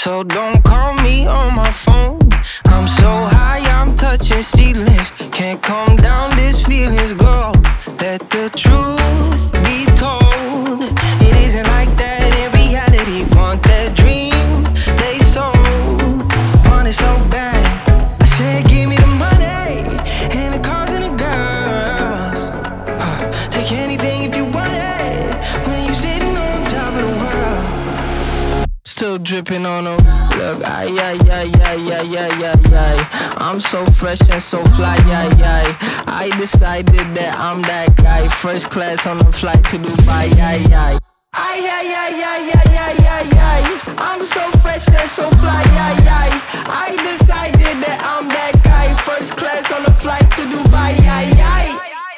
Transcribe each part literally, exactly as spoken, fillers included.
So don't call me on my phone. I'm so high, I'm touching ceilings. Can't calm down, this feeling's go. Let the truth be told. It isn't like that in reality. Want that dream they sold. Want it so bad. I said give me the money and the cars and the girls. uh, Take anything if you want it. When you sitting on top of the world, still dripping on them. Look, ay, ay, ay, ay, ay, ay, ay, ay. I'm so fresh and so fly, ay, ay. I decided that I'm that guy. First class on the flight to Dubai, ay, ay. Ay, ay, ay, ay, ay, ay, ay, ay. I'm so fresh and so fly, ay, ay. I decided that I'm that guy. First class on the flight to Dubai, ay, ay.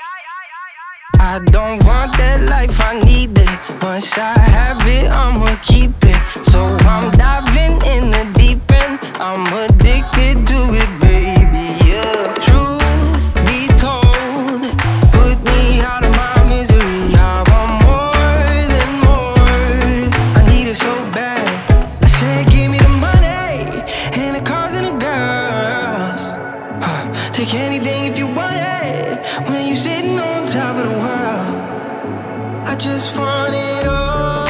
I don't want that life, I need it. Once I have it, I'ma keep it. So I'm diving in the deep end. I'm addicted to it, baby, yeah. Truth be told, put me out of my misery. I want more than more. I need it so bad. I said give me the money and the cars and the girls. huh. Take anything if you want it. When you sitting on top of the world, I just want it all.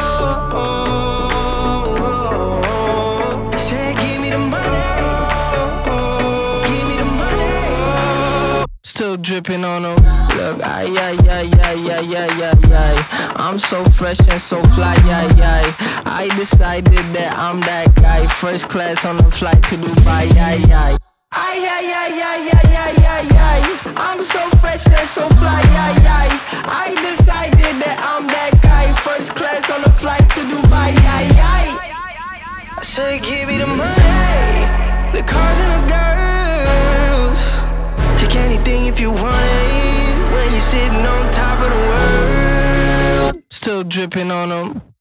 I said give me the money, give me the money. Still dripping on them. Look, ay, ay, ay, ay, ay, ay, ay, ay. I'm so fresh and so fly, ay, ay. I decided that I'm that guy. First class on the flight to Dubai, ay, ay. Ay, ay, ay, ay, ay, ay, ay, ay. I'm so fresh and so fly, ay, ay. I decided that I'm that guy. First class on the flight to Dubai, ay, ay. I said give me the money, the cars and the girls. Take anything if you want it. When you're sitting on top of the world, still dripping on them.